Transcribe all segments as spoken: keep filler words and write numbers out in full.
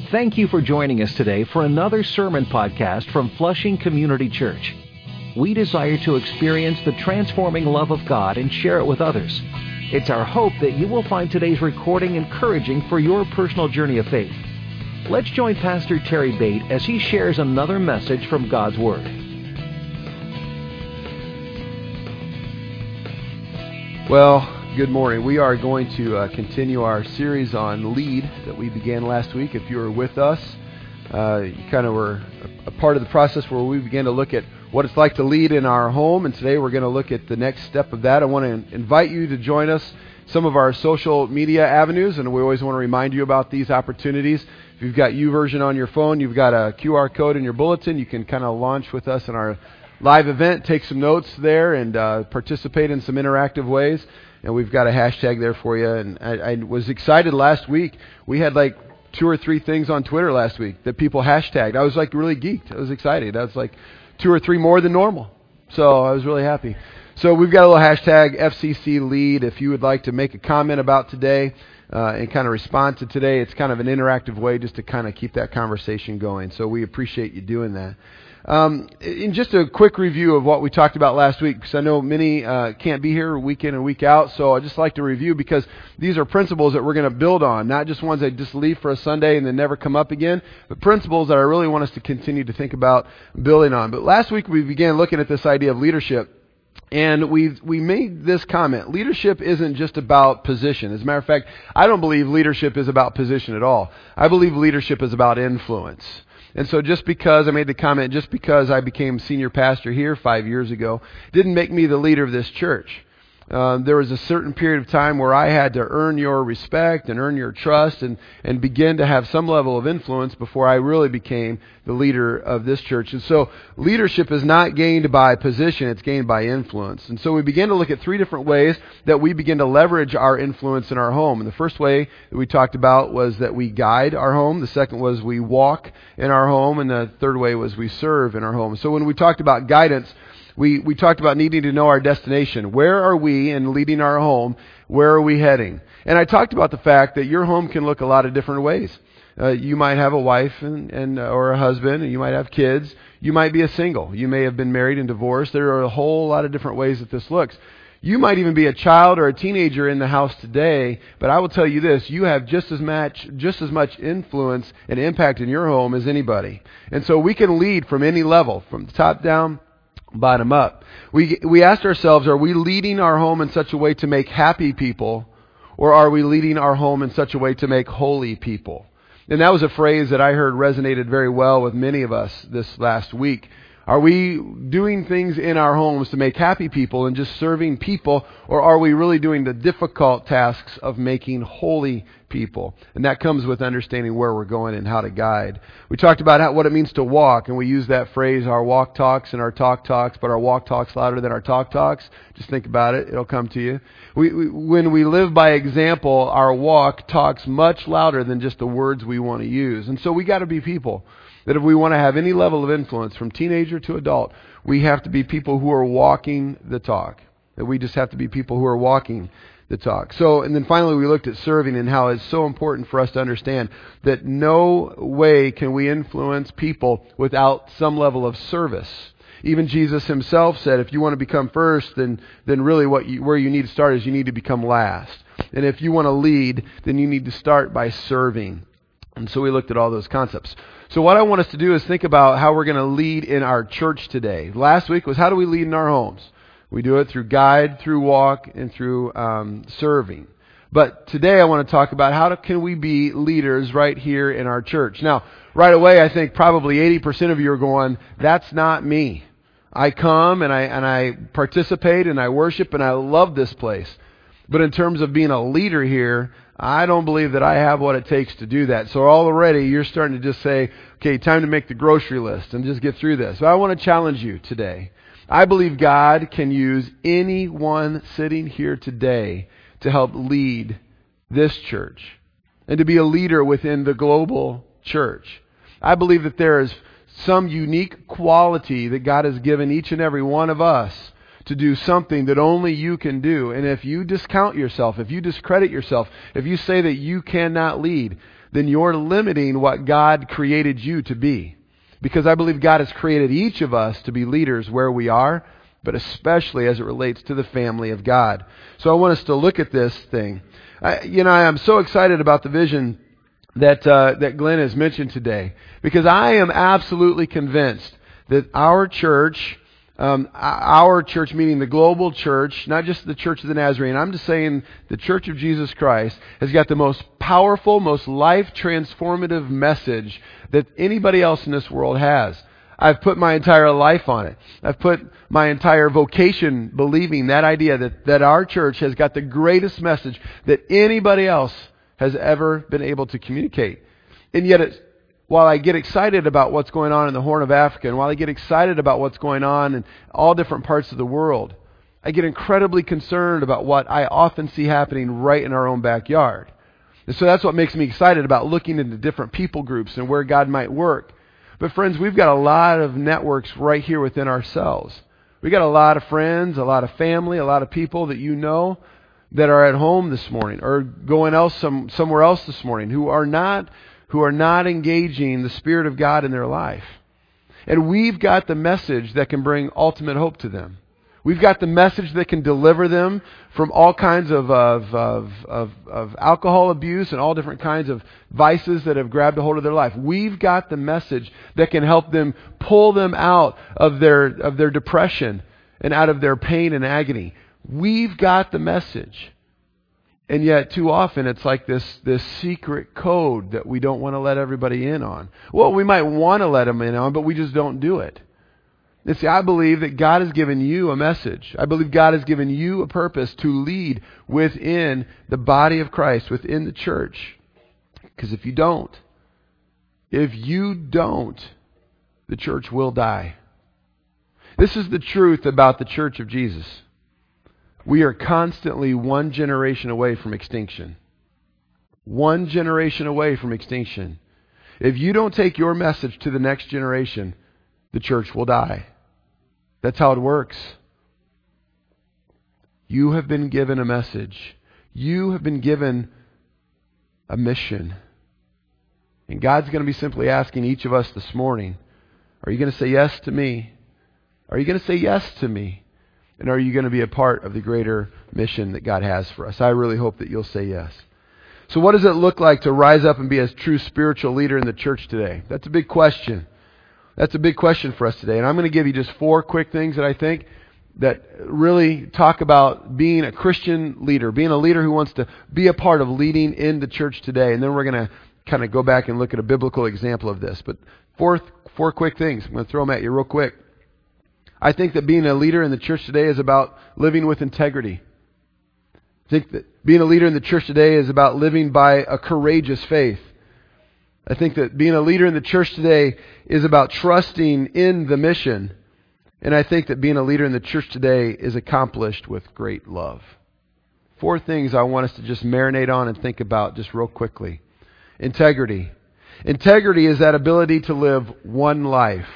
Thank you for joining us today for another sermon podcast from Flushing Community Church. We desire to experience the transforming love of God and share it with others. It's our hope that you will find today's recording encouraging for your personal journey of faith. Let's join Pastor Terry Bate as he shares another message from God's Word. Well, good morning. We are going to uh, continue our series on Lead that we began last week. If you were with us, uh, you kind of were a, a part of the process where we began to look at what it's like to lead in our home, and today we're going to look at the next step of that. I want to invite you to join us some of our social media avenues, and we always want to remind you about these opportunities. If you've got YouVersion on your phone, you've got a Q R code in your bulletin, you can kind of launch with us in our live event, take some notes there, and uh, participate in some interactive ways. And we've got a hashtag there for you. And I, I was excited last week. We had like two or three things on Twitter last week that people hashtagged. I was like really geeked. I was excited. I was like two or three more than normal. So I was really happy. So we've got a little hashtag F C C Lead. If you would like to make a comment about today uh, and kind of respond to today, it's kind of an interactive way just to kind of keep that conversation going. So we appreciate you doing that. Um, in just a quick review of what we talked about last week, because I know many uh, can't be here week in and week out, so I just like to review because these are principles that we're going to build on, not just ones that just leave for a Sunday and then never come up again, but principles that I really want us to continue to think about building on. But last week we began looking at this idea of leadership. And we we made this comment: leadership isn't just about position. As a matter of fact, I don't believe leadership is about position at all. I believe leadership is about influence. And so just because I made the comment, just because I became senior pastor here five years ago, didn't make me the leader of this church. Um, there was a certain period of time where I had to earn your respect and earn your trust and, and begin to have some level of influence before I really became the leader of this church. And so leadership is not gained by position, it's gained by influence. And so we began to look at three different ways that we begin to leverage our influence in our home. And the first way that we talked about was that we guide our home. The second was we walk in our home. And the third way was we serve in our home. So when we talked about guidance, We we talked about needing to know our destination. Where are we in leading our home? Where are we heading? And I talked about the fact that your home can look a lot of different ways. Uh, you might have a wife and, and or a husband, and you might have kids. You might be a single. You may have been married and divorced. There are a whole lot of different ways that this looks. You might even be a child or a teenager in the house today, but I will tell you this: you have just as much just as much influence and impact in your home as anybody. And so we can lead from any level, from the top down, bottom up. We we asked ourselves, are we leading our home in such a way to make happy people, or are we leading our home in such a way to make holy people? And that was a phrase that I heard resonated very well with many of us this last week. Are we doing things in our homes to make happy people and just serving people, or are we really doing the difficult tasks of making holy people? And that comes with understanding where we're going and how to guide. We talked about how, what it means to walk, and we use that phrase, our walk talks and our talk talks, but our walk talks louder than our talk talks. Just think about it. It'll come to you. We, we, when we live by example, our walk talks much louder than just the words we want to use. And so we got to be people that if we want to have any level of influence from teenager to adult, we have to be people who are walking the talk. That we just have to be people who are walking the talk. So, and then finally we looked at serving and how it's so important for us to understand that no way can we influence people without some level of service. Even Jesus himself said, if you want to become first, then then really what you, where you need to start is you need to become last. And if you want to lead, then you need to start by serving. And so we looked at all those concepts. So what I want us to do is think about how we're going to lead in our church today. Last week was how do we lead in our homes? We do it through guide, through walk, and through um, serving. But today I want to talk about how to, can we be leaders right here in our church. Now, right away, I think probably eighty percent of you are going, that's not me. I come and I and I participate and I worship and I love this place. But in terms of being a leader here, I don't believe that I have what it takes to do that. So already you're starting to just say, okay, time to make the grocery list and just get through this. So I want to challenge you today. I believe God can use anyone sitting here today to help lead this church and to be a leader within the global church. I believe that there is some unique quality that God has given each and every one of us to do something that only you can do. And if you discount yourself, if you discredit yourself, if you say that you cannot lead, then you're limiting what God created you to be. Because I believe God has created each of us to be leaders where we are, but especially as it relates to the family of God. So I want us to look at this thing. I, you know, I'm so excited about the vision that uh, that Glenn has mentioned today, because I am absolutely convinced that our church, um, our church meaning the global church, not just the Church of the Nazarene, I'm just saying the Church of Jesus Christ, has got the most powerful, most life-transformative message that anybody else in this world has. I've put my entire life on it. I've put my entire vocation believing that idea that, that our church has got the greatest message that anybody else has ever been able to communicate. And yet, it's, while I get excited about what's going on in the Horn of Africa, and while I get excited about what's going on in all different parts of the world, I get incredibly concerned about what I often see happening right in our own backyard. And so that's what makes me excited about looking into different people groups and where God might work. But friends, we've got a lot of networks right here within ourselves. We've got a lot of friends, a lot of family, a lot of people that you know that are at home this morning or going else some, somewhere else this morning who are not who are not engaging the Spirit of God in their life. And we've got the message that can bring ultimate hope to them. We've got the message that can deliver them from all kinds of, of, of, of, of alcohol abuse and all different kinds of vices that have grabbed a hold of their life. We've got the message that can help them pull them out of their, of their depression and out of their pain and agony. We've got the message. And yet, too often, it's like this, this secret code that we don't want to let everybody in on. Well, we might want to let them in on, but we just don't do it. And see, I believe that God has given you a message. I believe God has given you a purpose to lead within the body of Christ, within the church. Because if you don't, if you don't, the church will die. This is the truth about the Church of Jesus. We are constantly one generation away from extinction. One generation away from extinction. If you don't take your message to the next generation, the church will die. That's how it works. You have been given a message. You have been given a mission. And God's going to be simply asking each of us this morning, are you going to say yes to me? Are you going to say yes to me? And are you going to be a part of the greater mission that God has for us? I really hope that you'll say yes. So what does it look like to rise up and be a true spiritual leader in the church today? That's a big question. That's a big question for us today. And I'm going to give you just four quick things that I think that really talk about being a Christian leader, being a leader who wants to be a part of leading in the church today. And then we're going to kind of go back and look at a biblical example of this. But four, four quick things. I'm going to throw them at you real quick. I think that being a leader in the church today is about living with integrity. I think that being a leader in the church today is about living by a courageous faith. I think that being a leader in the church today is about trusting in the mission. And I think that being a leader in the church today is accomplished with great love. Four things I want us to just marinate on and think about just real quickly. Integrity. Integrity is that ability to live one life.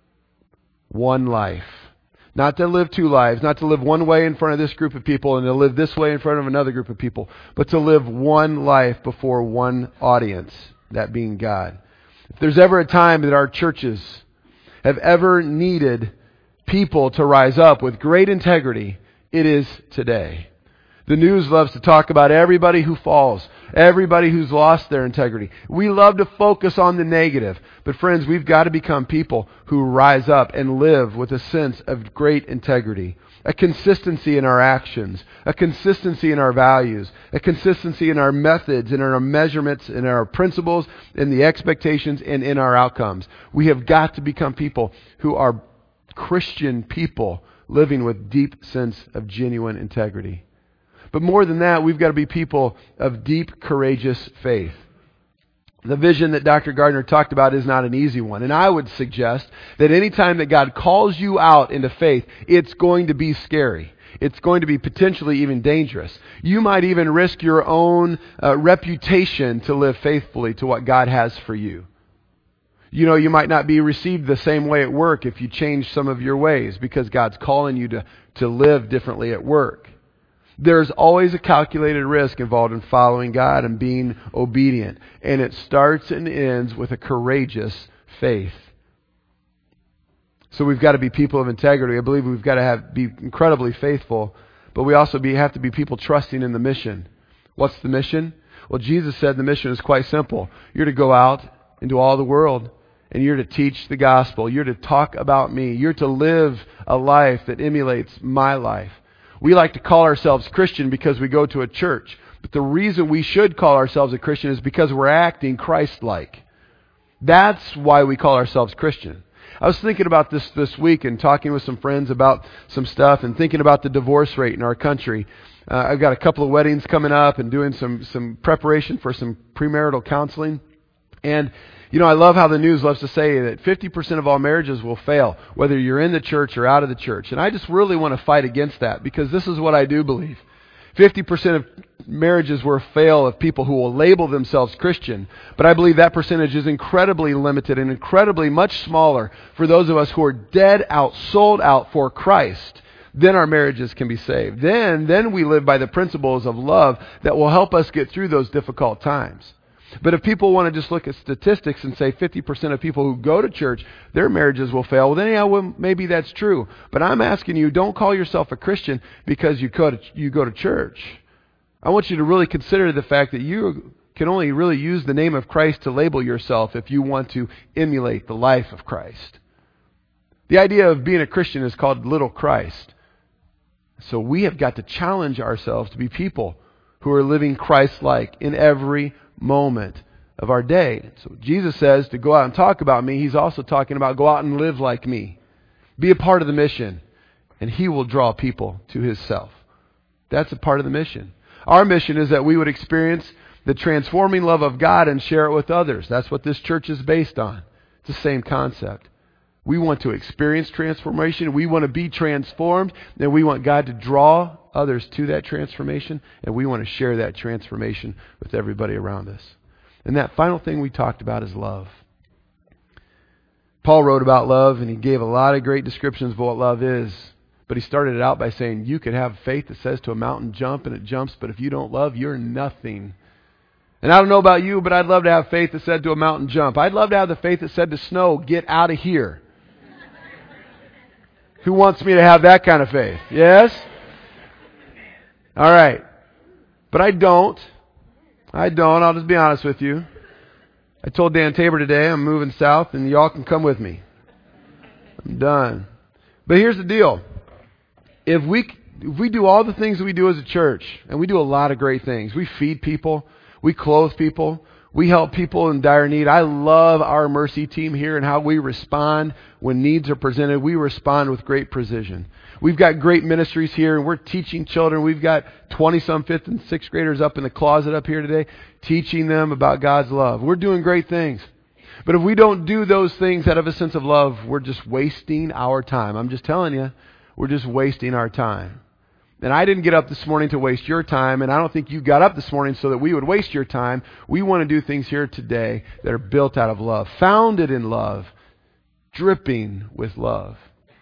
One life. Not to live two lives, not to live one way in front of this group of people and to live this way in front of another group of people, but to live one life before one audience, that being God. If there's ever a time that our churches have ever needed people to rise up with great integrity, it is today. The news loves to talk about everybody who falls, everybody who's lost their integrity. We love to focus on the negative. But friends, we've got to become people who rise up and live with a sense of great integrity. A consistency in our actions, a consistency in our values, a consistency in our methods, in our measurements, in our principles, in the expectations, and in our outcomes. We have got to become people who are Christian people living with deep sense of genuine integrity. But more than that, we've got to be people of deep, courageous faith. The vision that Doctor Gardner talked about is not an easy one. And I would suggest that anytime that God calls you out into faith, it's going to be scary. It's going to be potentially even dangerous. You might even risk your own uh, reputation to live faithfully to what God has for you. You know, you might not be received the same way at work if you change some of your ways because God's calling you to, to live differently at work. There's always a calculated risk involved in following God and being obedient. And it starts and ends with a courageous faith. So we've got to be people of integrity. I believe we've got to have be incredibly faithful, but we also be, have to be people trusting in the mission. What's the mission? Well, Jesus said the mission is quite simple. You're to go out into all the world, and you're to teach the gospel. You're to talk about me. You're to live a life that emulates my life. We like to call ourselves Christian because we go to a church. But the reason we should call ourselves a Christian is because we're acting Christ-like. That's why we call ourselves Christian. I was thinking about this this week and talking with some friends about some stuff and thinking about the divorce rate in our country. Uh, I've got a couple of weddings coming up and doing some, some preparation for some premarital counseling. And, you know, I love how the news loves to say that fifty percent of all marriages will fail, whether you're in the church or out of the church. And I just really want to fight against that because this is what I do believe. fifty percent of marriages will fail of people who will label themselves Christian. But I believe that percentage is incredibly limited and incredibly much smaller for those of us who are dead out, sold out for Christ. Then our marriages can be saved. Then, then we live by the principles of love that will help us get through those difficult times. But if people want to just look at statistics and say fifty percent of people who go to church, their marriages will fail, well, then yeah, well, maybe that's true. But I'm asking you, don't call yourself a Christian because you go to, you go to church. I want you to really consider the fact that you can only really use the name of Christ to label yourself if you want to emulate the life of Christ. The idea of being a Christian is called little Christ. So we have got to challenge ourselves to be people who are living Christ-like in every moment of our day. So Jesus says to go out and talk about me. He's also talking about go out and live like me. Be a part of the mission, and He will draw people to Himself. That's a part of the mission. Our mission is that we would experience the transforming love of God and share it with others. That's what this church is based on. It's the same concept. We want to experience transformation. We want to be transformed. And we want God to draw others to that transformation. And we want to share that transformation with everybody around us. And that final thing we talked about is love. Paul wrote about love, and he gave a lot of great descriptions of what love is. But he started it out by saying, you could have faith that says to a mountain, jump, and it jumps. But if you don't love, you're nothing. And I don't know about you, but I'd love to have faith that said to a mountain, jump. I'd love to have the faith that said to snow, get out of here. Who wants me to have that kind of faith? Yes? All right. But I don't. I don't. I'll just be honest with you. I told Dan Tabor today I'm moving south and y'all can come with me. I'm done. But here's the deal. If we if we do all the things that we do as a church, and we do a lot of great things. We feed people. We clothe people. We help people in dire need. I love our mercy team here and how we respond when needs are presented. We respond with great precision. We've got great ministries here, and we're teaching children. We've got twenty-some fifth and sixth graders up in the closet up here today, teaching them about God's love. We're doing great things. But if we don't do those things out of a sense of love, we're just wasting our time. I'm just telling you, we're just wasting our time. And I didn't get up this morning to waste your time, and I don't think you got up this morning so that we would waste your time. We want to do things here today that are built out of love, founded in love, dripping with love.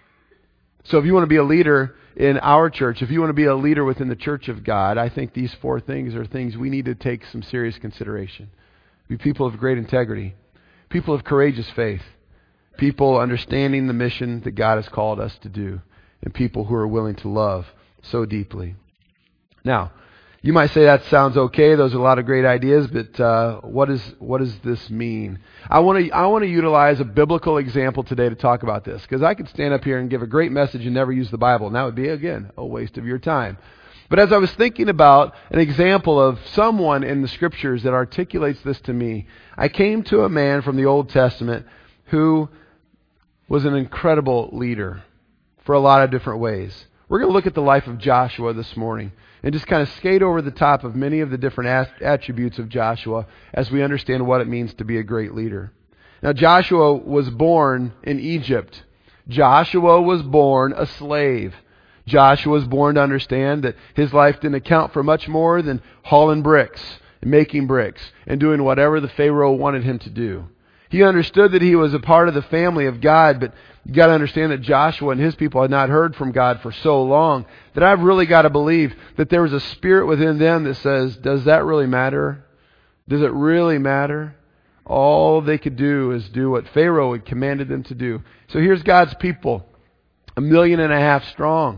So if you want to be a leader in our church, if you want to be a leader within the church of God, I think these four things are things we need to take some serious consideration. Be people of great integrity, people of courageous faith, people understanding the mission that God has called us to do, and people who are willing to love so deeply. Now, you might say that sounds okay. Those are a lot of great ideas, but uh, what is what does this mean? I want to I want to utilize a biblical example today to talk about this, because I could stand up here and give a great message and never use the Bible, and that would be, again, a waste of your time. But as I was thinking about an example of someone in the Scriptures that articulates this to me, I came to a man from the Old Testament who was an incredible leader for a lot of different ways. We're going to look at the life of Joshua this morning and just kind of skate over the top of many of the different attributes of Joshua as we understand what it means to be a great leader. Now, Joshua was born in Egypt. Joshua was born a slave. Joshua was born to understand that his life didn't account for much more than hauling bricks and making bricks and doing whatever the Pharaoh wanted him to do. He understood that he was a part of the family of God, but you got to understand that Joshua and his people had not heard from God for so long that I've really got to believe that there was a spirit within them that says, does that really matter? Does it really matter? All they could do is do what Pharaoh had commanded them to do. So here's God's people, a million and a half strong,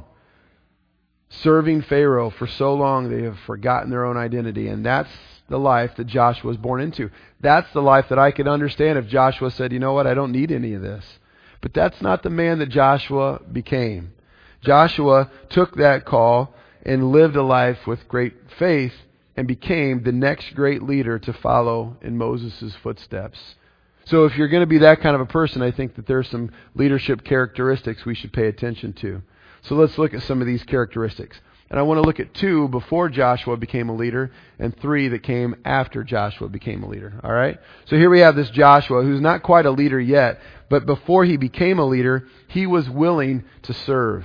serving Pharaoh for so long they have forgotten their own identity. And that's the life that Joshua was born into. That's the life that I could understand if Joshua said, you know what, I don't need any of this. But that's not the man that Joshua became. Joshua took that call and lived a life with great faith and became the next great leader to follow in Moses' footsteps. So if you're going to be that kind of a person, I think that there's some leadership characteristics we should pay attention to. So let's look at some of these characteristics. And I want to look at two before Joshua became a leader and three that came after Joshua became a leader. All right? So here we have this Joshua who's not quite a leader yet, but before he became a leader, he was willing to serve.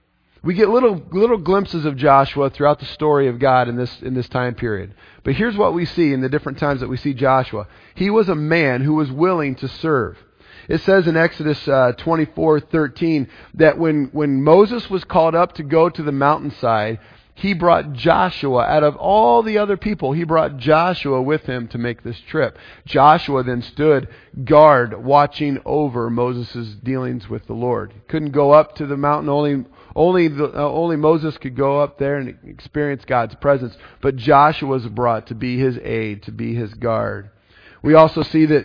We get little little glimpses of Joshua throughout the story of God in this in this time period. But here's what we see in the different times that we see Joshua. He was a man who was willing to serve. It says in Exodus uh, twenty-four thirteen that when, when Moses was called up to go to the mountainside, he brought Joshua, out of all the other people, he brought Joshua with him to make this trip. Joshua then stood guard, watching over Moses' dealings with the Lord. He couldn't go up to the mountain, only only the, uh, only Moses could go up there and experience God's presence. But Joshua was brought to be his aide, to be his guard. We also see that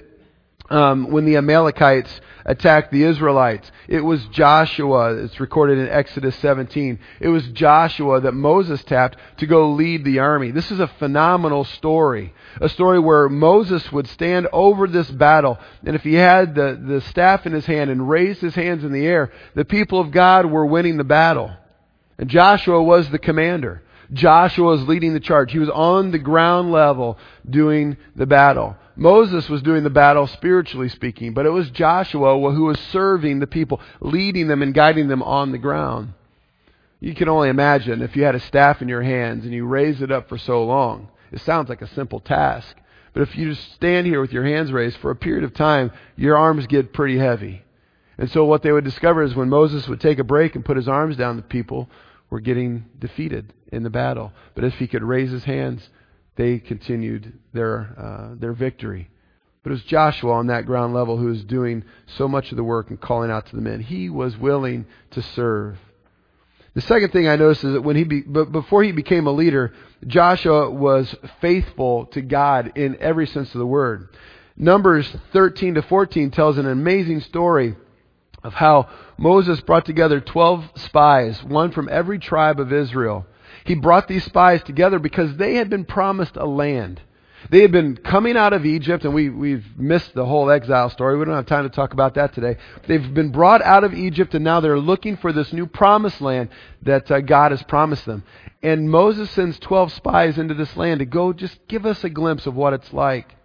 Um, when the Amalekites attacked the Israelites, it was Joshua, it's recorded in Exodus seventeen, it was Joshua that Moses tapped to go lead the army. This is a phenomenal story. A story where Moses would stand over this battle, and if he had the, the staff in his hand and raised his hands in the air, the people of God were winning the battle. And Joshua was the commander. Joshua was leading the charge. He was on the ground level doing the battle. Moses was doing the battle spiritually speaking, but it was Joshua who was serving the people, leading them and guiding them on the ground. You can only imagine if you had a staff in your hands and you raise it up for so long. It sounds like a simple task. But if you just stand here with your hands raised for a period of time, your arms get pretty heavy. And so what they would discover is when Moses would take a break and put his arms down, the people were getting defeated in the battle. But if he could raise his hands, they continued their uh, their victory. But it was Joshua on that ground level who was doing so much of the work and calling out to the men. He was willing to serve. The second thing I noticed is that when he be, but before he became a leader, Joshua was faithful to God in every sense of the word. Numbers thirteen to fourteen tells an amazing story of how Moses brought together twelve spies, one from every tribe of Israel. He brought these spies together because they had been promised a land. They had been coming out of Egypt, and we, we've missed the whole exile story. We don't have time to talk about that today. They've been brought out of Egypt, and now they're looking for this new promised land that uh, God has promised them. And Moses sends twelve spies into this land to go just give us a glimpse of what it's like.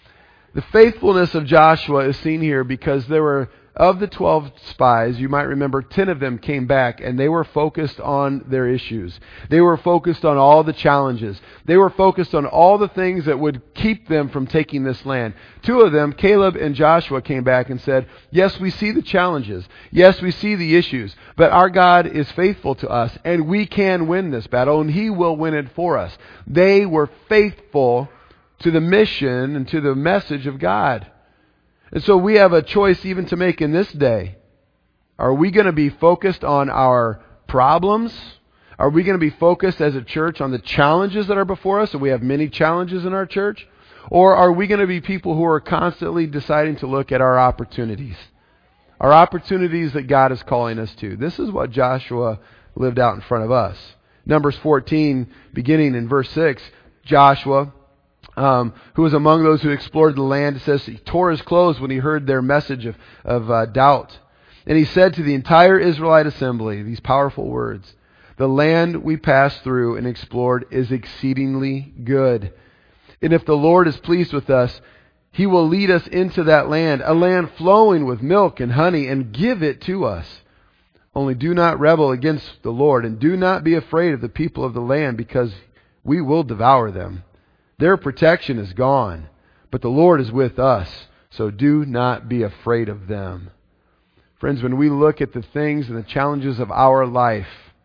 The faithfulness of Joshua is seen here because there were, of the twelve spies, you might remember ten of them came back and they were focused on their issues. They were focused on all the challenges. They were focused on all the things that would keep them from taking this land. Two of them, Caleb and Joshua, came back and said, yes, we see the challenges. Yes, we see the issues. But our God is faithful to us and we can win this battle and He will win it for us. They were faithful to the mission and to the message of God. And so we have a choice even to make in this day. Are we going to be focused on our problems? Are we going to be focused as a church on the challenges that are before us? And we have many challenges in our church. Or are we going to be people who are constantly deciding to look at our opportunities? Our opportunities that God is calling us to. This is what Joshua lived out in front of us. Numbers fourteen, beginning in verse six, Joshua, Um, who was among those who explored the land, it says he tore his clothes when he heard their message of, of uh, doubt. And he said to the entire Israelite assembly these powerful words, the land we passed through and explored is exceedingly good. And if the Lord is pleased with us, He will lead us into that land, a land flowing with milk and honey, and give it to us. Only do not rebel against the Lord, and do not be afraid of the people of the land, because we will devour them. Their protection is gone, but the Lord is with us, So do not be afraid of them. Friends, when we look at the things and the challenges of our life,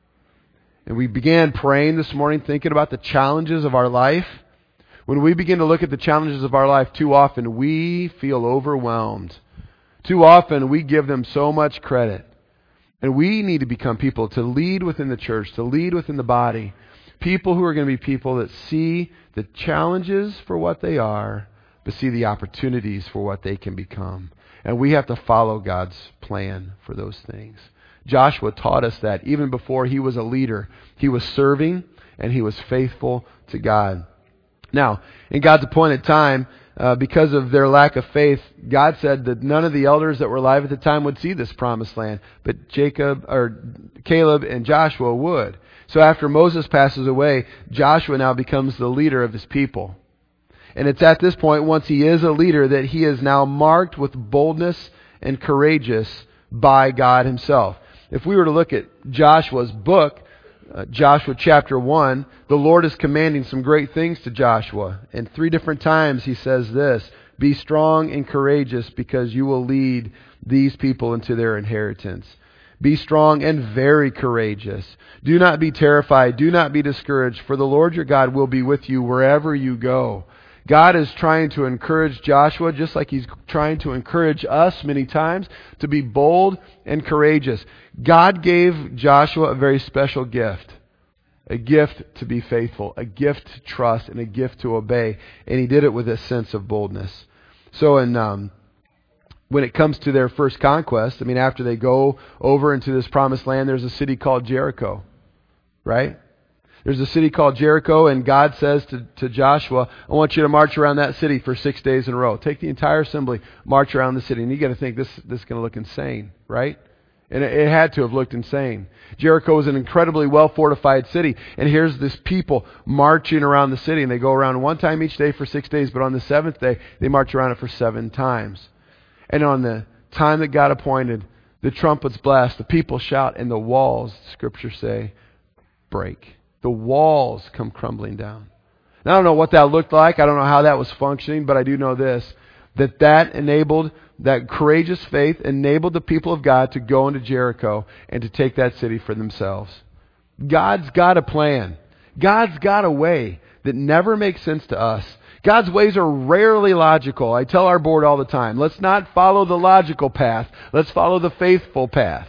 and we began praying this morning thinking about the challenges of our life, when we begin to look at the challenges of our life, too often we feel overwhelmed. Too often we give them so much credit. And we need to become people to lead within the church, to lead within the body. People who are going to be people that see the challenges for what they are, but see the opportunities for what they can become. And we have to follow God's plan for those things. Joshua taught us that even before he was a leader, he was serving and he was faithful to God. Now, in God's appointed time, uh, because of their lack of faith, God said that none of the elders that were alive at the time would see this promised land, but Jacob or Caleb and Joshua would. So after Moses passes away, Joshua now becomes the leader of his people. And it's at this point, once he is a leader, that he is now marked with boldness and courageous by God himself. If we were to look at Joshua's book, uh, Joshua chapter one, the Lord is commanding some great things to Joshua. And three different times he says this: be strong and courageous, because you will lead these people into their inheritance. Be strong and very courageous. Do not be terrified. Do not be discouraged, for the Lord your God will be with you wherever you go. God is trying to encourage Joshua, just like He's trying to encourage us many times, to be bold and courageous. God gave Joshua a very special gift. A gift to be faithful, a gift to trust, and a gift to obey. And he did it with a sense of boldness. So in um, when it comes to their first conquest, I mean, after they go over into this promised land, there's a city called Jericho, right? There's a city called Jericho, and God says to, to Joshua, I want you to march around that city for six days in a row. Take the entire assembly, march around the city. And you got to think, this, this is going to look insane, right? And it, it had to have looked insane. Jericho was an incredibly well-fortified city. And here's this people marching around the city. And they go around one time each day for six days. But on the seventh day, they march around it for seven times. And on the time that God appointed, the trumpets blast, the people shout, and the walls, Scripture say, break. The walls come crumbling down. Now, I don't know what that looked like. I don't know how that was functioning, but I do know this, that that enabled, that courageous faith enabled the people of God to go into Jericho and to take that city for themselves. God's got a plan. God's got a way that never makes sense to us. God's ways are rarely logical. I tell our board all the time, let's not follow the logical path. Let's follow the faithful path.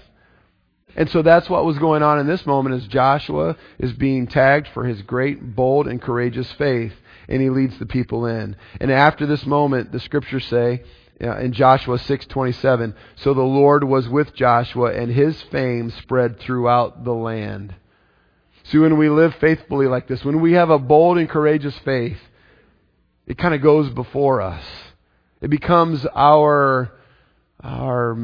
And so that's what was going on in this moment as Joshua is being tagged for his great, bold, and courageous faith. And he leads the people in. And after this moment, the Scriptures say uh, in Joshua six twenty-seven, so the Lord was with Joshua, and his fame spread throughout the land. So when we live faithfully like this, when we have a bold and courageous faith, it kind of goes before us. It becomes our our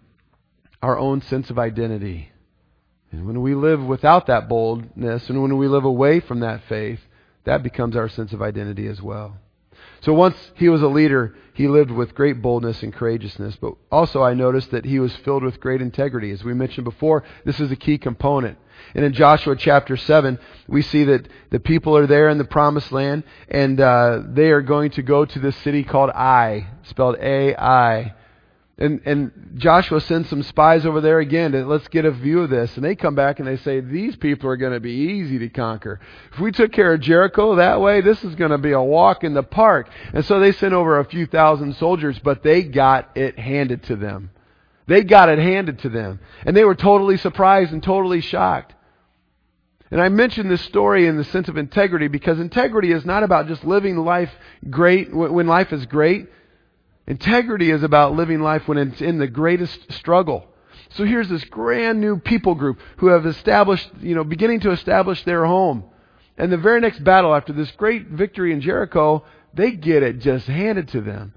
our own sense of identity. And when we live without that boldness, and when we live away from that faith, that becomes our sense of identity as well. So once he was a leader, he lived with great boldness and courageousness. But also I noticed that he was filled with great integrity. As we mentioned before, this is a key component. And in Joshua chapter seven, we see that the people are there in the promised land, and uh, they are going to go to this city called Ai, spelled A I. And, and Joshua sends some spies over there again to let's get a view of this. And they come back and they say, these people are going to be easy to conquer. If we took care of Jericho that way, this is going to be a walk in the park. And so they sent over a few thousand soldiers, but they got it handed to them. They got it handed to them. And they were totally surprised and totally shocked. And I mention this story in the sense of integrity because integrity is not about just living life great when life is great. Integrity is about living life when it's in the greatest struggle. So here's this brand new people group who have established, you know, beginning to establish their home. And the very next battle after this great victory in Jericho, they get it just handed to them.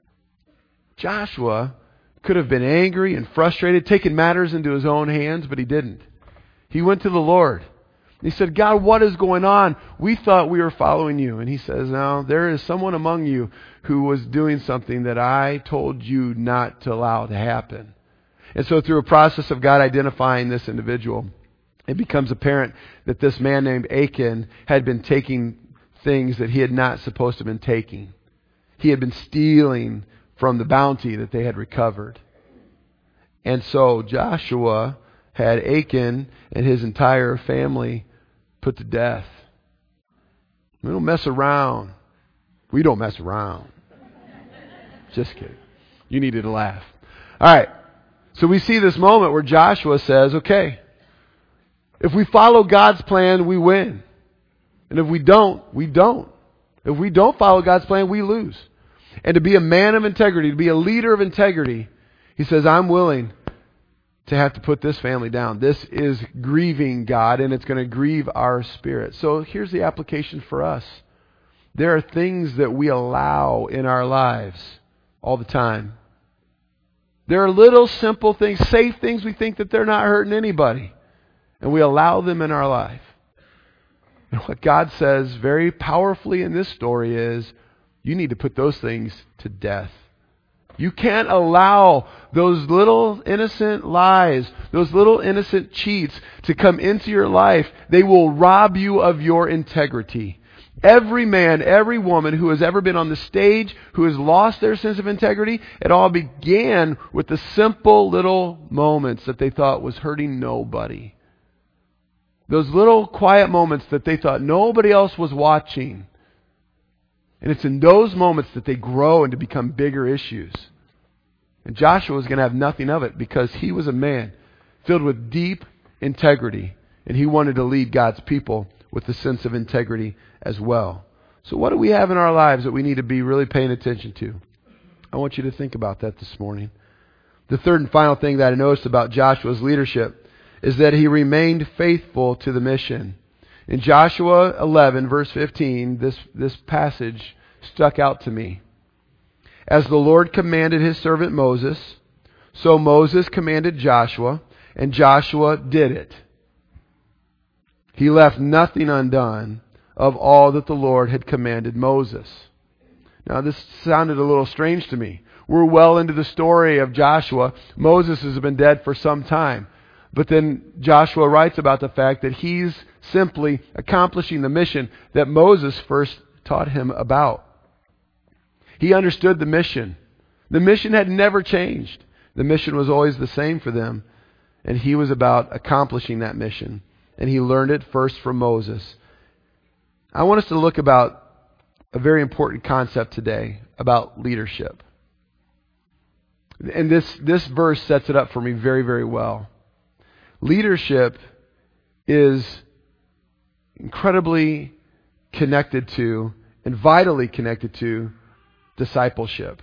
Joshua could have been angry and frustrated, taking matters into his own hands, but he didn't. He went to the Lord. He said, God, what is going on? We thought we were following you. And he says, no, there is someone among you who was doing something that I told you not to allow to happen. And so through a process of God identifying this individual, it becomes apparent that this man named Achan had been taking things that he had not supposed to have been taking. He had been stealing from the bounty that they had recovered. And so Joshua had Achan and his entire family put to death. We don't mess around. We don't mess around. Just kidding. You needed to laugh. All right. So we see this moment where Joshua says, okay, if we follow God's plan, we win. And if we don't, we don't. If we don't follow God's plan, we lose. And to be a man of integrity, to be a leader of integrity, he says, I'm willing to have to put this family down. This is grieving God, and it's going to grieve our spirit. So here's the application for us. There are things that we allow in our lives all the time. There are little simple things, safe things we think that they're not hurting anybody. And we allow them in our life. And what God says very powerfully in this story is, you need to put those things to death. You can't allow those little innocent lies, those little innocent cheats to come into your life. They will rob you of your integrity. Every man, every woman who has ever been on the stage, who has lost their sense of integrity, it all began with the simple little moments that they thought was hurting nobody. Those little quiet moments that they thought nobody else was watching. And it's in those moments that they grow and to become bigger issues. And Joshua was going to have nothing of it because he was a man filled with deep integrity. And he wanted to lead God's people with a sense of integrity as well. So what do we have in our lives that we need to be really paying attention to? I want you to think about that this morning. The third and final thing that I noticed about Joshua's leadership is that he remained faithful to the mission. In Joshua eleven, verse fifteen, this, this passage stuck out to me. As the Lord commanded his servant Moses, so Moses commanded Joshua, and Joshua did it. He left nothing undone of all that the Lord had commanded Moses. Now this sounded a little strange to me. We're well into the story of Joshua. Moses has been dead for some time. But then Joshua writes about the fact that he's simply accomplishing the mission that Moses first taught him about. He understood the mission. The mission had never changed. The mission was always the same for them. And he was about accomplishing that mission. And he learned it first from Moses. I want us to look about a very important concept today about leadership. And this, this verse sets it up for me very, very well. Leadership is incredibly connected to and vitally connected to discipleship.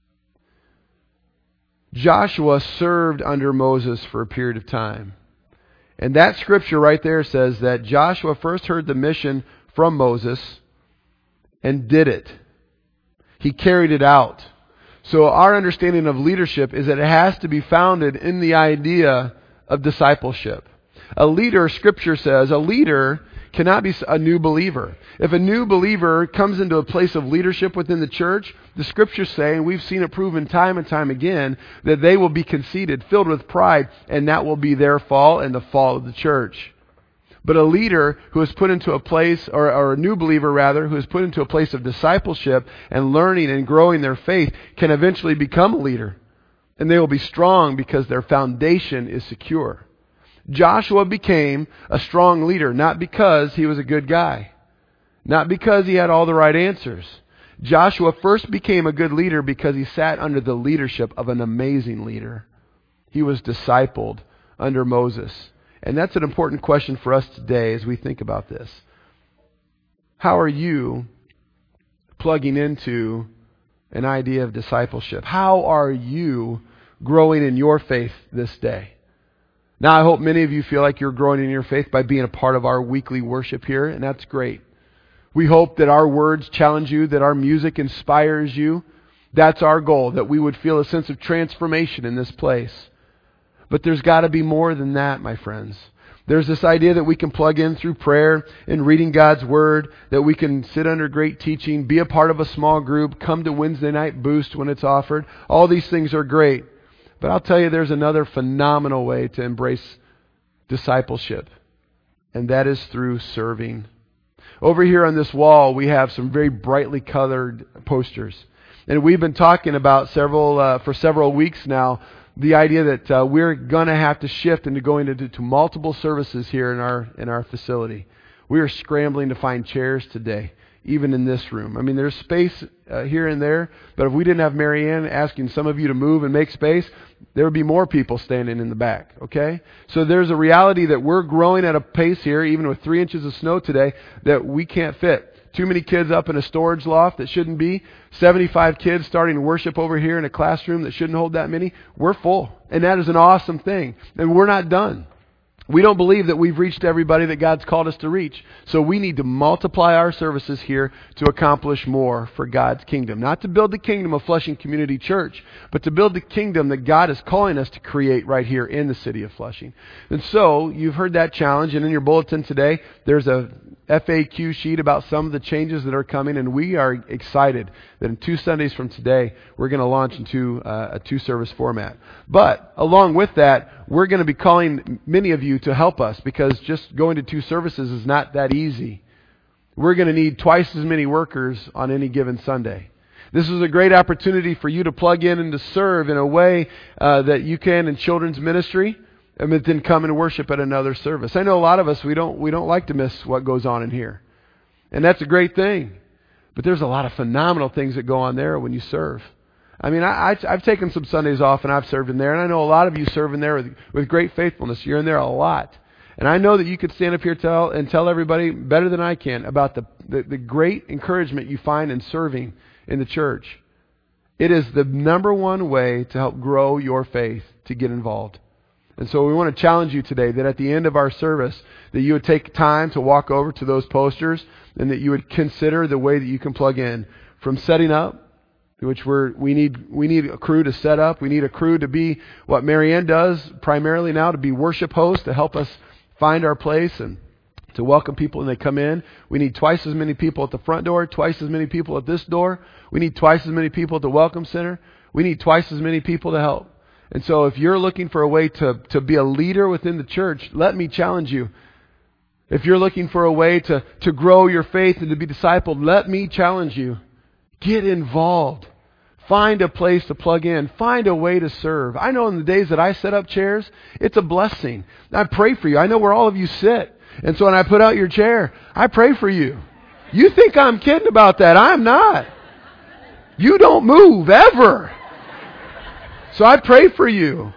Joshua served under Moses for a period of time. And that scripture right there says that Joshua first heard the mission from Moses and did it. He carried it out. So our understanding of leadership is that it has to be founded in the idea of discipleship. A leader, Scripture says, a leader cannot be a new believer. If a new believer comes into a place of leadership within the church, the Scriptures say, and we've seen it proven time and time again, that they will be conceited, filled with pride, and that will be their fall and the fall of the church. But a leader who is put into a place, or, or a new believer rather, who is put into a place of discipleship and learning and growing their faith can eventually become a leader. And they will be strong because their foundation is secure. Joshua became a strong leader, not because he was a good guy, not because he had all the right answers. Joshua first became a good leader because he sat under the leadership of an amazing leader. He was discipled under Moses. And that's an important question for us today as we think about this. How are you plugging into an idea of discipleship? How are you growing in your faith this day? Now, I hope many of you feel like you're growing in your faith by being a part of our weekly worship here, and that's great. We hope that our words challenge you, that our music inspires you. That's our goal, that we would feel a sense of transformation in this place. But there's got to be more than that, my friends. There's this idea that we can plug in through prayer and reading God's Word, that we can sit under great teaching, be a part of a small group, come to Wednesday Night Boost when it's offered. All these things are great. But I'll tell you, there's another phenomenal way to embrace discipleship, and that is through serving. Over here on this wall, we have some very brightly colored posters. And we've been talking about several uh, for several weeks now, the idea that uh, we're going to have to shift into going into to multiple services here in our in our facility. We are scrambling to find chairs today, even in this room. I mean, there's space uh, here and there, but if we didn't have Mary Ann asking some of you to move and make space, there would be more people standing in the back, okay? So there's a reality that we're growing at a pace here, even with three inches of snow today, that we can't fit. Too many kids up in a storage loft that shouldn't be. seventy-five kids starting to worship over here in a classroom that shouldn't hold that many. We're full. And that is an awesome thing. And we're not done. We don't believe that we've reached everybody that God's called us to reach. So we need to multiply our services here to accomplish more for God's kingdom. Not to build the kingdom of Flushing Community Church, but to build the kingdom that God is calling us to create right here in the city of Flushing. And so you've heard that challenge, and in your bulletin today, there's a F A Q sheet about some of the changes that are coming, and we are excited that in two Sundays from today, we're going to launch into uh, a two-service format. But along with that, we're going to be calling many of you to help us, because just going to two services is not that easy. We're going to need twice as many workers on any given Sunday. This is a great opportunity for you to plug in and to serve in a way uh, that you can in children's ministry, and then come and worship at another service. I know a lot of us, we don't we don't like to miss what goes on in here. And that's a great thing. But there's a lot of phenomenal things that go on there when you serve. I mean, I, I, I've taken some Sundays off and I've served in there. And I know a lot of you serve in there with, with great faithfulness. You're in there a lot. And I know that you could stand up here tell, and tell everybody better than I can about the, the, the great encouragement you find in serving in the church. It is the number one way to help grow your faith, to get involved. And so we want to challenge you today that at the end of our service, that you would take time to walk over to those posters and that you would consider the way that you can plug in from setting up, which we're, we need we need a crew to set up. We need a crew to be what Mary Ann does primarily now, to be worship hosts, to help us find our place and to welcome people when they come in. We need twice as many people at the front door, twice as many people at this door. We need twice as many people at the Welcome Center. We need twice as many people to help. And so if you're looking for a way to, to be a leader within the church, let me challenge you. If you're looking for a way to, to grow your faith and to be discipled, let me challenge you. Get involved. Find a place to plug in. Find a way to serve. I know in the days that I set up chairs, it's a blessing. I pray for you. I know where all of you sit. And so when I put out your chair, I pray for you. You think I'm kidding about that. I'm not. You don't move ever. So I pray for you.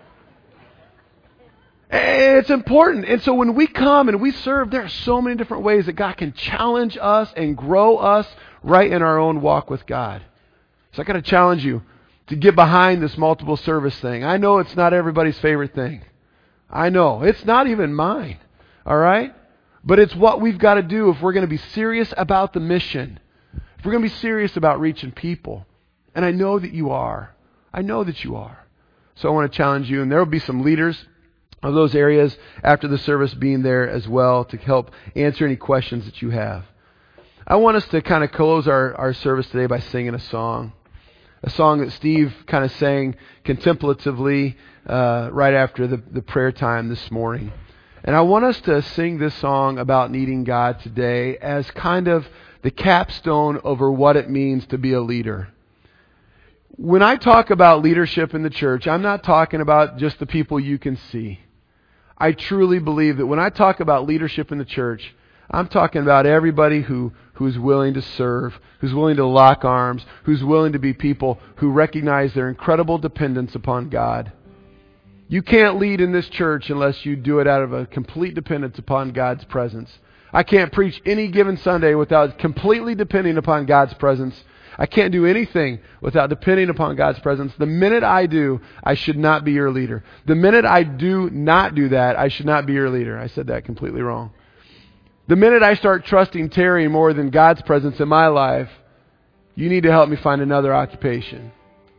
And it's important. And so when we come and we serve, there are so many different ways that God can challenge us and grow us right in our own walk with God. So I got to challenge you to get behind this multiple service thing. I know it's not everybody's favorite thing. I know. It's not even mine. All right? But it's what we've got to do if we're going to be serious about the mission. If we're going to be serious about reaching people. And I know that you are. I know that you are. So I want to challenge you, and there will be some leaders of those areas after the service being there as well to help answer any questions that you have. I want us to kind of close our, our service today by singing a song. A song that Steve kind of sang contemplatively uh, right after the, the prayer time this morning. And I want us to sing this song about needing God today as kind of the capstone over what it means to be a leader. When I talk about leadership in the church, I'm not talking about just the people you can see. I truly believe that when I talk about leadership in the church, I'm talking about everybody who, who's willing to serve, who's willing to lock arms, who's willing to be people who recognize their incredible dependence upon God. You can't lead in this church unless you do it out of a complete dependence upon God's presence. I can't preach any given Sunday without completely depending upon God's presence. I can't do anything without depending upon God's presence. The minute I do, I should not be your leader. The minute I do not do that, I should not be your leader. I said that completely wrong. The minute I start trusting Terry more than God's presence in my life, you need to help me find another occupation.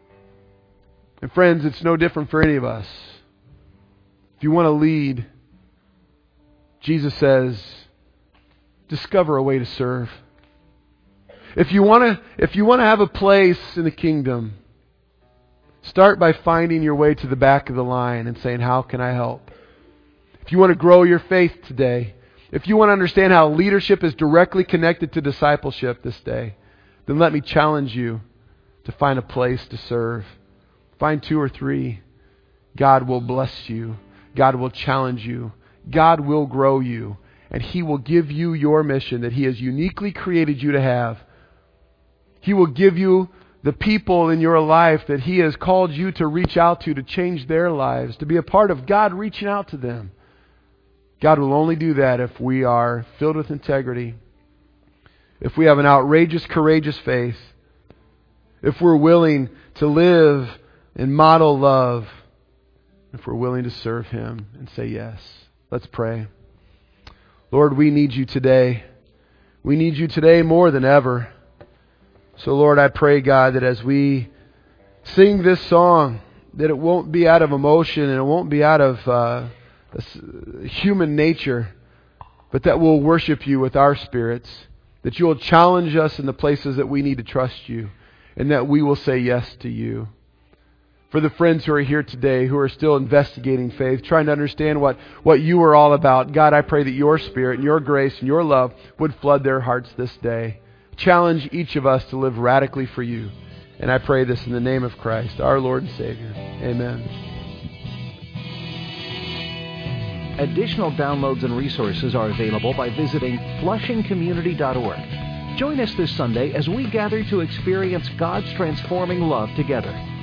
And friends, it's no different for any of us. If you want to lead, Jesus says, discover a way to serve. If you want to, if you want to have a place in the kingdom, start by finding your way to the back of the line and saying, how can I help? If you want to grow your faith today, if you want to understand how leadership is directly connected to discipleship this day, then let me challenge you to find a place to serve. Find two or three. God will bless you. God will challenge you. God will grow you. And He will give you your mission that He has uniquely created you to have. He will give you the people in your life that He has called you to reach out to, to change their lives, to be a part of God reaching out to them. God will only do that if we are filled with integrity, if we have an outrageous, courageous faith, if we're willing to live and model love, if we're willing to serve Him and say yes. Let's pray. Lord, we need You today. We need You today more than ever. So Lord, I pray, God, that as we sing this song, that it won't be out of emotion and it won't be out of uh, human nature, but that we'll worship You with our spirits, that You'll challenge us in the places that we need to trust You, and that we will say yes to You. For the friends who are here today, who are still investigating faith, trying to understand what, what You are all about, God, I pray that Your Spirit and Your grace and Your love would flood their hearts this day. Challenge each of us to live radically for You. And I pray this in the name of Christ, our Lord and Savior. Amen. Additional downloads and resources are available by visiting flushing community dot org. Join us this Sunday as we gather to experience God's transforming love together.